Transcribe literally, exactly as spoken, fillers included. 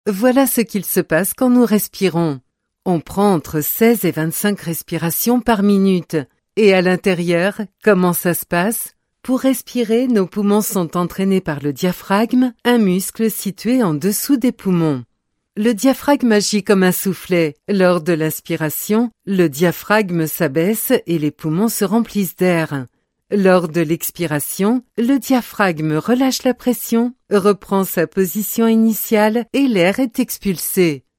Voilà ce qu'il se passe quand nous respirons. On prend entre seize et vingt-cinq respirations par minute. Et à l'intérieur, comment ça se passe? Pour respirer, nos poumons sont entraînés par le diaphragme, un muscle situé en dessous des poumons. Le diaphragme agit comme un soufflet. Lors de l'aspiration, le diaphragme s'abaisse et les poumons se remplissent d'air. Lors de l'expiration, le diaphragme relâche la pression, reprend sa position initiale et l'air est expulsé.